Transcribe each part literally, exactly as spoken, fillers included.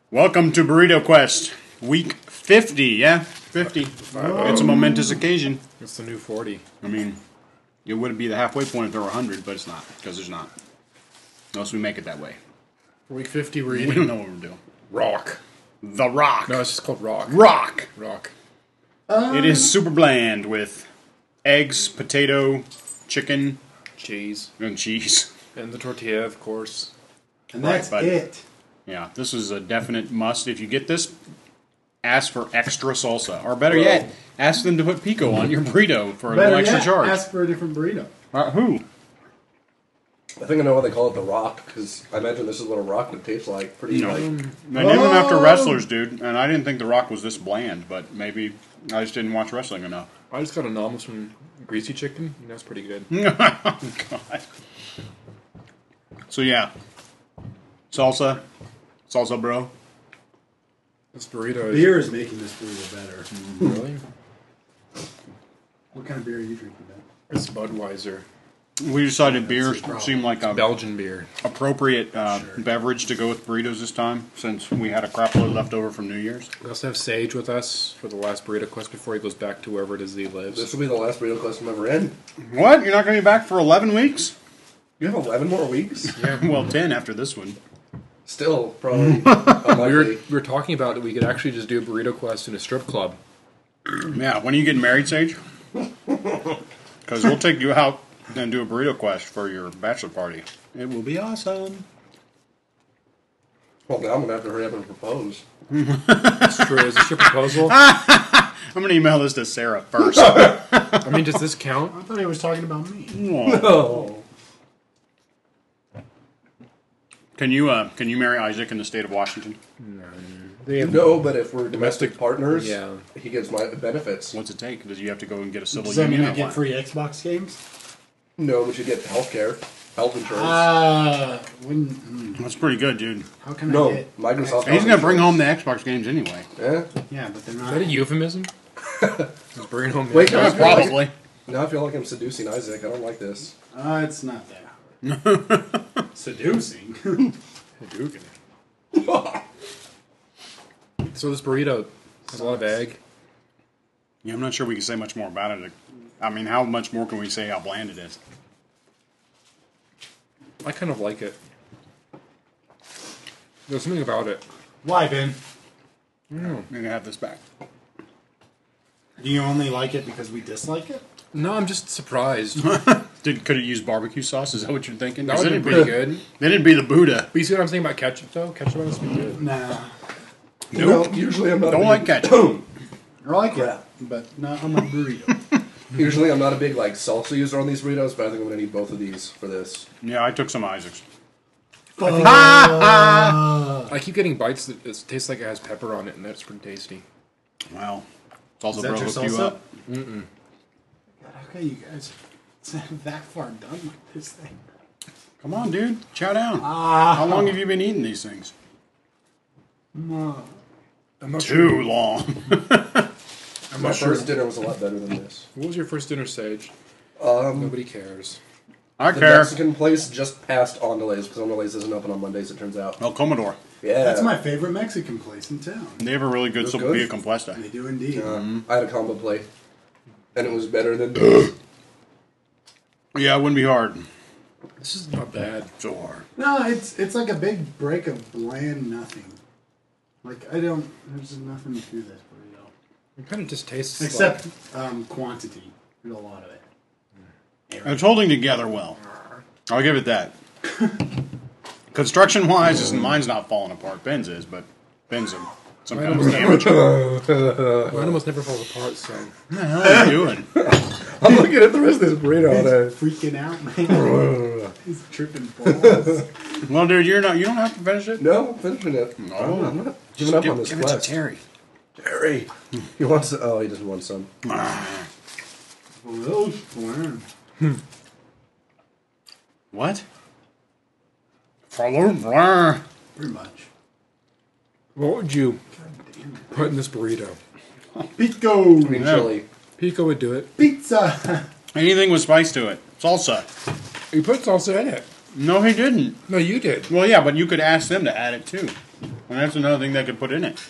Welcome to Burrito Quest, week fifty, yeah? fifty. It's a momentous occasion. It's the new forty. I mean, it would be the halfway point if there were one hundred, but it's not, because there's not. Unless we make it that way. Week fifty, we're We eating don't know what we're doing. rock. The Rock. No, it's just called rock. Rock! Rock. It is super bland with eggs, potato, chicken, Cheese. and cheese. And the tortilla, of course. And that's Right, but- it. Yeah, this is a definite must. If you get this, ask for extra salsa. Or better Well- yet, ask them to put pico on your burrito for a Better little extra yet, charge. ask for a different burrito. Uh, who? I think I know why they call it the Rock, because I imagine this is what a rock would taste like. Pretty No. like, They named them after Oh. wrestlers, dude. And I didn't think The Rock was this bland, but maybe I just didn't watch wrestling enough. I just got a nominal from Greasy Chicken, and that's pretty good. God. So yeah, salsa, salsa, bro. This burrito is... Beer is making this burrito better. Really? What kind of beer are you drinking, Ben? It's Budweiser. We decided beer the problem. seemed like a Belgian beer. appropriate uh, Sure. beverage to go with burritos this time, since we had a crap load left over from New Year's. We also have Sage with us for the last burrito quest before he goes back to wherever it is that he lives. this will be the last burrito class I'm ever in. What? You're not going to be back for eleven weeks? You have eleven more weeks? Yeah. Well, ten after this one. Still, probably We were, unlikely. we were talking about that we could actually just do a burrito quest in a strip club. Yeah, when are you getting married, Sage? Because we'll take you out and do a burrito quest for your bachelor party. It will be awesome. Well, now I'm going to have to hurry up and propose. That's true. Is this your proposal? I'm going to email this to Sarah first. I mean, does this count? I thought he was talking about me. Oh. Can you uh, can you marry Isaac in the state of Washington? They have No, but if we're domestic partners, Yeah. he gets my benefits. What's it take? Does you have to go and get a civil Does that mean union? I or get what? free Xbox games? No, but you get health care, health insurance. Uh, when, hmm, That's pretty good, dude. how can no, I get... Microsoft. He's going to bring home the Xbox games anyway. Yeah. Yeah, but they're Is not... that a euphemism? Is bringing home Wait, the- I Yeah, feel like- probably. Now I feel like I'm seducing Isaac. I don't like this. Uh, it's not that. Seducing. Hadouken. So this burrito has a lot of egg. Yeah, I'm not sure we can say much more about it. I mean, how much more can we say how bland it is? I kind of like it. There's something about it. Why, Ben? I'm going to have this back. Do you only like it because we dislike it? No, I'm just surprised. Did, could it use barbecue sauce? Is that what you're thinking? That 'Cause would then be it'd pretty good. Then it'd be the Buddha. But you see what I'm saying about ketchup, though? Ketchup must be good. Nah. No, usually I'm not. Don't a like big, ketchup. I like Crap. it, but not on my burrito. Usually I'm not a big like salsa user on these burritos, but I think I'm gonna need both of these for this. Yeah, I took some Isaac's. I keep getting bites that it tastes like it has pepper on it, and that's pretty tasty. Wow. Salsa Is that bro your hooked you salsa? up. God, how can you guys that far done with this thing? Come on, dude. Chow down. Ah. How long have you been eating these things? No. I'm not Too sure. long. I'm My not sure. first dinner was a lot better than this. What was your first dinner, Sage? Um, Nobody cares. I the care. Mexican place just passed Ondale's because Ondale's isn't open on Mondays. It turns out. El Commodore. Yeah, That's my favorite Mexican place in town. They have a really good That's sopapilla good. compuesta. They do indeed. Uh, I had a combo plate, and it was better than. Yeah, it wouldn't be hard. This is not bad. So hard. No, it's it's like a big break of bland nothing. Like I don't. There's nothing to this burrito It kind of just tastes except like... um, quantity. There's a lot of it. It's holding together well. I'll give it that. Construction-wise, is- mine's not falling apart. Ben's is, but Ben's a, some kind of amateur. Mine almost never falls apart, so... What the hell are you doing? I'm looking at the rest of this burrito. He's freaking out, man. He's tripping balls. Well, dude, you're not. You don't have to finish it. No, I'm finishing it. No. I'm not, I'm not giving up give, on this give it to quest. Terry. Terry, he wants. To, oh, he doesn't want some. Well, bland. What? Follow blah. Pretty much. What would you God damn it. put in this burrito? Pico. Green Yeah. chili. Pico would do it. Pizza. Anything with spice to it. Salsa. You put salsa in it. No, he didn't. No, you did. Well, yeah, but you could ask them to add it too. And that's another thing they could put in it.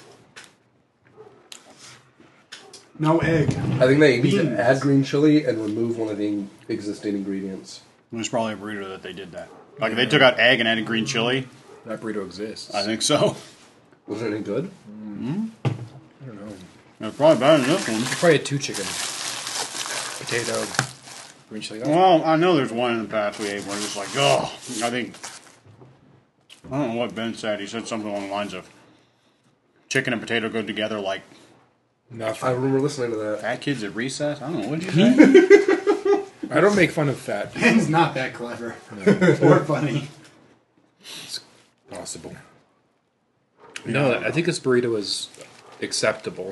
No egg. I think they need Beans. to add green chili and remove one of the in- existing ingredients. It was probably a burrito that they did that. Like, if they took out egg and added green chili, That burrito exists. I think so. Was it any good? I don't know. It's probably better than this one. Probably had two chicken. Potato, green chili. Well, I know there's one in the past we ate where it's like, oh, I think, I don't know what Ben said. He said something along the lines of chicken and potato go together like I Nothing. remember listening to that. fat kids at recess. I don't know. What did you say? I don't make fun of fat. Ben's not that clever. or funny. It's possible. No, I think this burrito is acceptable.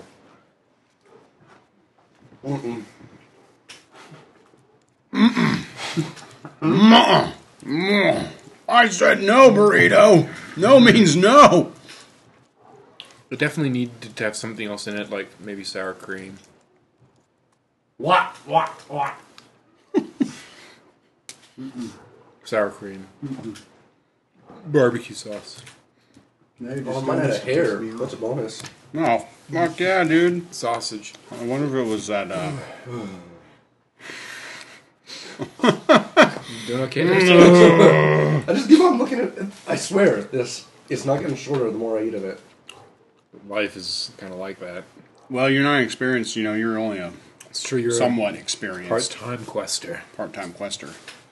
Mm-mm. Mm-mm. Mm. I said no, burrito. No means no. It definitely needed to have something else in it, like maybe sour cream. What? What? What? Sour cream. Barbecue sauce. Now you're Oh, just mine doing had a this to hair. piss me off. That's a bonus. No. Fuck yeah, dude. Sausage. I wonder if it was that, uh... Doing okay? I just keep on looking at it. I swear, this it's not getting shorter the more I eat of it. Life is kind of like that. Well, you're not experienced, you know, you're only a It's true. You're somewhat a experienced part-time quester. part-time quester.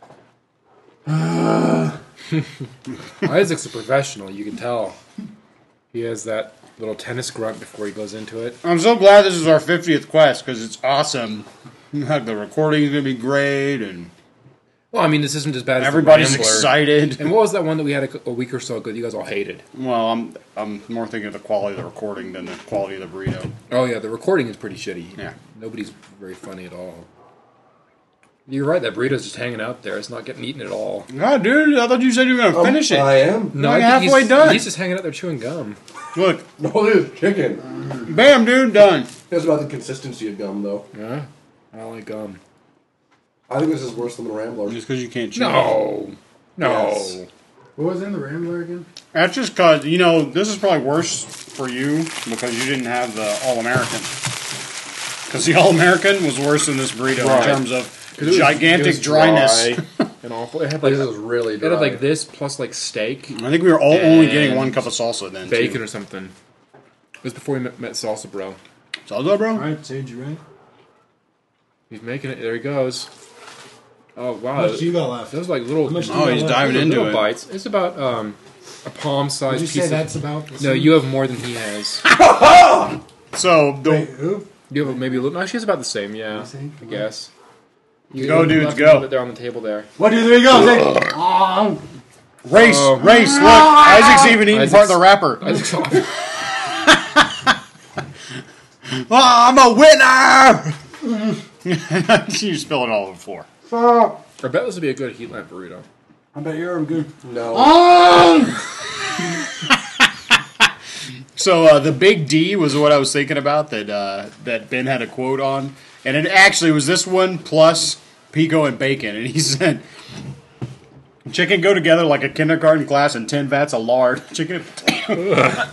Isaac's a professional. You can tell. He has that little tennis grunt before he goes into it. I'm so glad this is our fiftieth quest because it's awesome. The recording's gonna be great, and Well, I mean, this isn't as bad as everybody's the Rambler. excited. And what was that one that we had a, a week or so ago that you guys all hated? Well, I'm I'm more thinking of the quality of the recording than the quality of the burrito. Oh yeah, the recording is pretty shitty. Yeah. Nobody's very funny at all. You're right. That burrito's just hanging out there. It's not getting eaten at all. God, dude, I thought you said you were gonna Um, finish it. I am. No, Like I think halfway he's, done. He's just hanging out there chewing gum. Look, No, it is chicken. bam, dude, done. It's about the consistency of gum, though. Yeah, I don't like gum. I think this is worse than the Rambler. Just because you can't chew. No, no. Yes. What was in the Rambler again? That's just because, you know, this is probably worse for you because you didn't have the All-American. Because the All-American was worse than this burrito Right. in terms of 'Cause it was- gigantic it was dryness. dry and awful. It had like This is really it dry. had like this plus like steak, I think we were all only getting And one cup of salsa then. bacon too. or something. It was before we met, met Salsa Bro. Salsa, bro? Alright, Sage, you right? He's making it. There he goes. Oh wow, How much you got left? those like little. How much do Oh, you he's got left? diving little, into little it. bites. It's about um, a palm-sized Did you piece. say of, that's about the no, same? you have more than he has. So, the, Wait, who? You have maybe a little. No, she's about the same. Yeah, You think? I guess. You Go, you dudes, left go. A little bit there on the table there. One, two, three, go! Sage! Oh, race, Oh. race, look, Isaac's even eating part of the wrapper. Isaac's off. Oh, I'm a winner! You spill it all over the floor. stop! I bet this would be a good heat lamp burrito. I bet you're good. No. Oh! So uh, the big D was what I was thinking about that uh, that Ben had a quote on, and it actually was this one plus pico and bacon, and he said, "Chicken go together like a kindergarten class and ten vats of lard." Chicken and potato,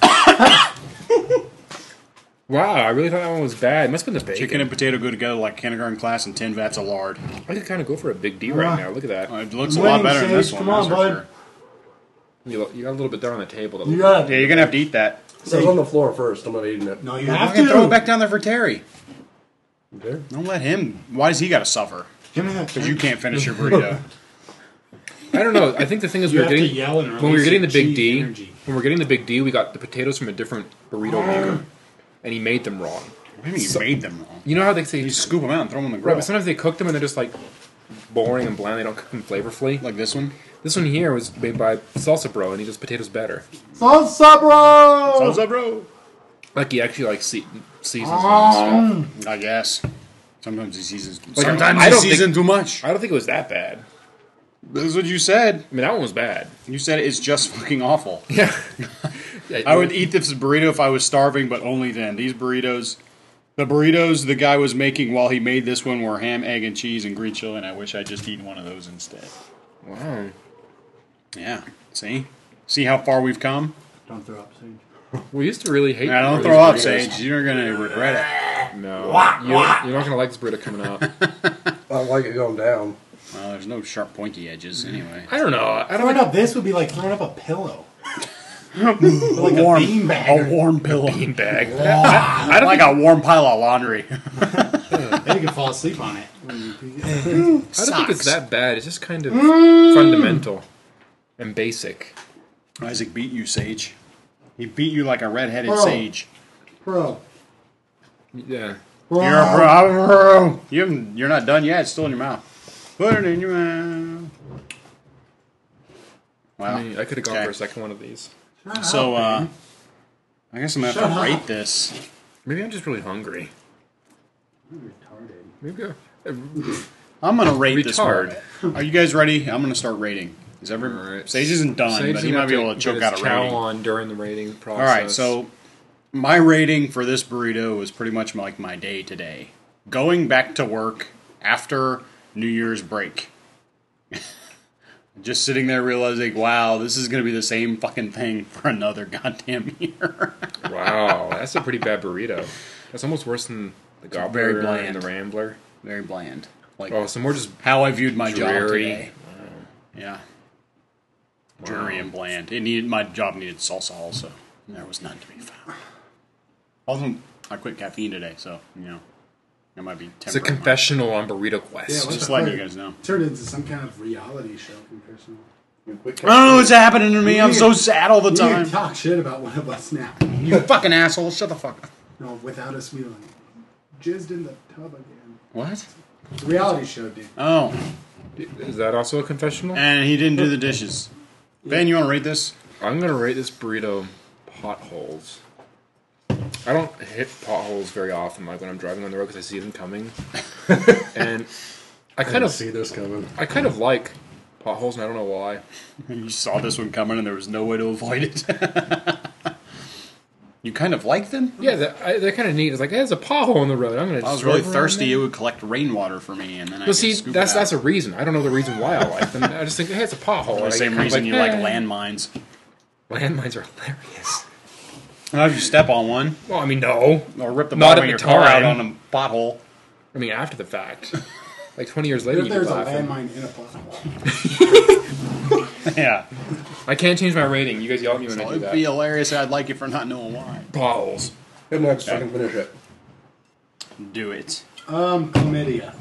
Wow, I really thought that one was bad. It must have been the bacon. chicken and potato go together like kindergarten class and ten vats of lard. I could kind of go for a big D right now. Look at that. Uh, it looks I'm a lot winning, better than this Sage. one. Come on, that's for bud. sure. You, you got a little bit there on the table. That You looked- got Yeah, it. you're gonna have to eat that. It was on the floor first. I'm not eating it. No, you I have can to. throw it back down there for Terry. Okay. Don't let him. Why does he got to suffer? Give me that. Because you can't finish your burrito. I don't know. I think the thing is we You were have to getting yell and when we were release getting the your big chi D. energy. When we were getting the big D, we got the potatoes from a different burrito maker, and he made them wrong. What do you mean you made them wrong? You know how they say You scoop them out and throw them in the grill. right, but sometimes they cook them and they're just like boring and bland. They don't cook them flavorfully. Like this one. This one here was made by Salsa Bro, and he does potatoes better. Salsa, bro! Salsa, bro. Like he actually like se- seasons them and stuff. I guess. Sometimes he seasons. Like, sometimes I he don't seasons think- too much. I don't think it was that bad. This is what you said. I mean, that one was bad. You said it's just fucking awful. Yeah. I would eat this burrito if I was starving, but only then. These burritos, the burritos the guy was making while he made this one were ham, egg, and cheese and green chili, and I wish I'd just eaten one of those instead. Wow. Yeah. See? See how far we've come? Don't throw up, Sage. We used to really hate. Now, don't these throw up, burritos. Sage. You're gonna regret it. No, you, you're not gonna like this burrito coming up. I don't like it going down. Well, there's no sharp, pointy edges anyway. I don't know. I don't Throwing like up this would be like throwing up a pillow. Like a warm, beanbag. a warm pillow, bean bag. I, I don't like think, a warm pile of laundry. Then you can fall asleep on it. I don't think it's Socks. that bad. It's just kind of fundamental and basic. Isaac beat you, Sage. He beat you like a red-headed Bro. sage. Bro. Yeah. Bro. You're a bro. You haven't, you're not done yet. It's still in your mouth. Put it in your mouth. Wow. I mean, I could have gone Okay. for a second one of these. Shut So, up, uh, man. I guess I'm gonna Shut have to up. rate this. Maybe I'm just really hungry. You're retarded. Maybe I, I'm gonna rate this Retard. one. Are you guys ready? I'm gonna start rating. Is every Alright. Sage isn't done, Sage but he is might gonna be have able to choke get out his a chow rating. on during the rating process. All right, so my rating for this burrito was pretty much like my day today. Going back to work after New Year's break. Just sitting there realizing, wow, this is going to be the same fucking thing for another goddamn year. Wow, that's a pretty bad burrito. That's almost worse than the Gobbler very bland. and the Rambler. Very bland. Like Oh, some more just how I viewed my job dreary. today. Yeah. Dreary and bland. It needed my job needed salsa also. And there was none to be found. Also, I quit caffeine today, so you know, it might be It's a temporary. confessional on Burrito Quest. Yeah, what Just the letting fuck? you guys know. Turned into some kind of reality show confessional. You quit I don't know what's happening to me. I'm so sad all the You time. can talk shit about one of us now. You fucking asshole. Shut the fuck up. No, without us, we like jizzed in the tub again. What? It's a reality show, dude. Oh, Is that also a confessional? and he didn't do the dishes. Ben, you want to rate this? I'm gonna rate this burrito potholes. I don't hit potholes very often, like when I'm driving on the road because I see them coming, and I I kind didn't of, see this coming. I kind of like potholes, and I don't know why. You saw this one coming and there was no way to avoid it. You kind of like them? Yeah, they're, I, they're kind of neat. It's like, hey, there's a pothole in the road. I'm gonna. If I was just really drive around thirsty, there. it would collect rainwater for me, and then I But could see, scoop that's it out. that's a reason. I don't know the reason why I like them. I just think, hey, it's a pothole. the I same get reason kinda you like eh. landmines. Landmines are hilarious. How if you step on one Well, I mean, no. or rip the Not bottom at of your the car out time. on a pothole? I mean, after the fact, like twenty years What later, if you there's get a laughing. landmine in a pothole? Yeah. I can't change my rating. You guys yell at me when So I do it'd that. be hilarious. I'd like you for not knowing why. Potholes. Him next, I can finish it. Do it. Um, chlamydia.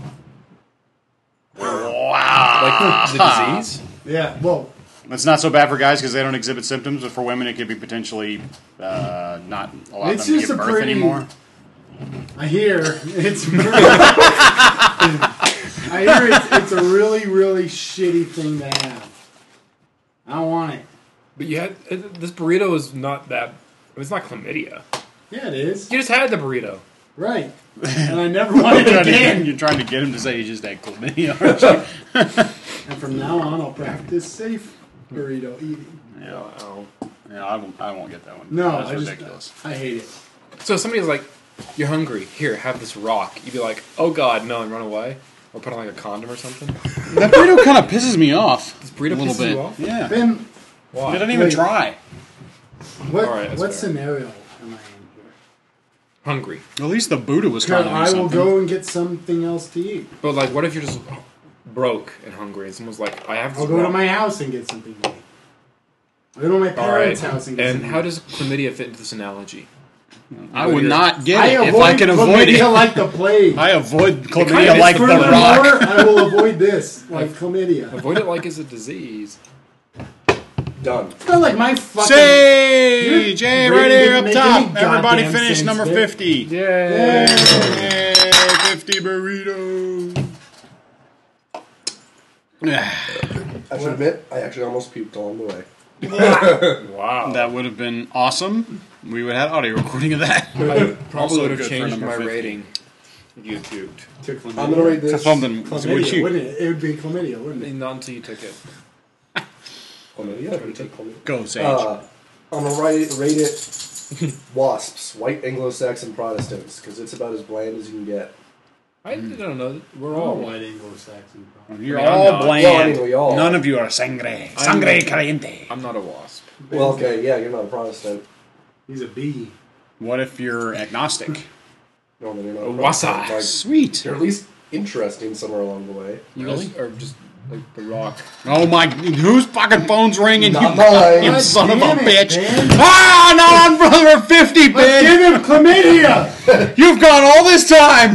Wow. Like the disease. Yeah, well, It's not so bad for guys because they don't exhibit symptoms, but for women, it could be potentially uh, not allow It's them to just give a birth pretty- anymore. I hear it's. I hear it's, it's a really, really shitty thing to have. I don't want it. But you had it- this burrito is not that. It's not chlamydia. Yeah, it is. You just had the burrito. Right. And I never want it You're trying, to, again. you're trying to get him to say he just had chlamydia, aren't you? And from now on, I'll practice safe burrito eating. Yeah, Oh. yeah I, won't, I won't get that one. No, That's I ridiculous. just I hate it. So if somebody's like, "You're hungry. Here, have this rock." You'd be like, "Oh God, no!" and run away, or put on like a condom or something. That burrito kind of pisses me off. This burrito a little pisses bit. you off? Yeah. Ben, Why? They didn't even Wait. try. what All right, that's what fair. scenario am I in here? Hungry. At least the Buddha was trying to do I will something. go and get something else to eat. But like, what if you're just broke and hungry, and someone's like, "I have this I'll go to rock." my house and get something to eat. I'll go to my All right. parents' house and get And something how to eat. does chlamydia fit into this analogy? I would not get I it if avoid I can avoid chlamydia it. like the plague. I avoid kinda chlamydia is like the Furthermore, rock. I will avoid this like chlamydia. Avoid it like it's a disease. Done. It's not like my fucking. Sage! Hey, Your right rating here up didn't make top. any Everybody goddamn finish sense, number Vic. fifty. Yay! Yay, fifty burritos. I should admit, I actually almost puked along the way. Wow. That would have been awesome. We would have had audio recording of that. I probably Also would have good for changed number my fifty. rating if you had puked. To chlamydia. I'm gonna rate this. Something. Would Chlamydia, you wouldn't it? It would be chlamydia, wouldn't it? Not until you took it. Chlamydia? I would take chlamydia. go, Sage? Uh, I'm gonna rate, rate it wasps, white Anglo-Saxon Protestants, because it's about as bland as you can get. I don't know. We're Oh, all white Anglo-Saxon. problem. You're I mean, I'm all not. bland. Well, I mean, we all None are. of you are sangre. Sangre caliente. I'm not a wasp. Well, okay, yeah, you're not a Protestant. He's a bee. What if you're agnostic? No, then you're not. Wasa. Like, Sweet. you're at least interesting somewhere along the way. You guys are just like The Rock. Oh my! Whose fucking phone's ringing? Not you mine. fucking God son of a damn it, bitch! Ben. Ah, not on brother fifty, Give Ben. him chlamydia! You've gone all this time.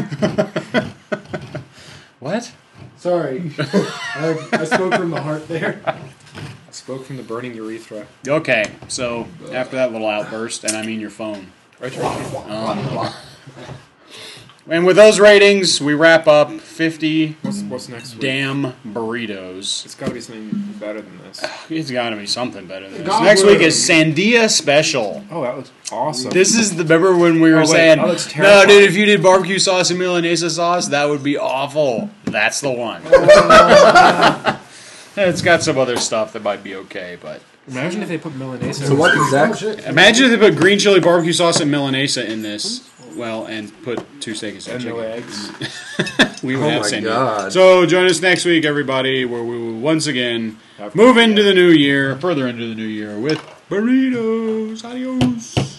What? Sorry. I, I spoke from the heart there. I spoke from the burning urethra. Okay, so after that little outburst, and I mean your phone. Right here. Um, and with those ratings, we wrap up fifty What's, what's next week? damn burritos. It's got to be something better than this. It's got to be something better than this. God Next week willing. is Sandia Special. Oh, that looks awesome. This is the remember when we were Oh, wait, saying, that looks no, terrifying." dude, if you did barbecue sauce and Milanese sauce, that would be awful. That's the one. It's got some other stuff that might be okay, but Imagine if they put Milanese. So what Oh, exact? shit. imagine if they put green chili barbecue sauce and Milanese in this. Well, and put two steak and And chicken. no eggs. We would Oh have my Sandia. God. So join us next week, everybody, where we will once again Have move fun. into the new year, further into the new year with burritos. Adios.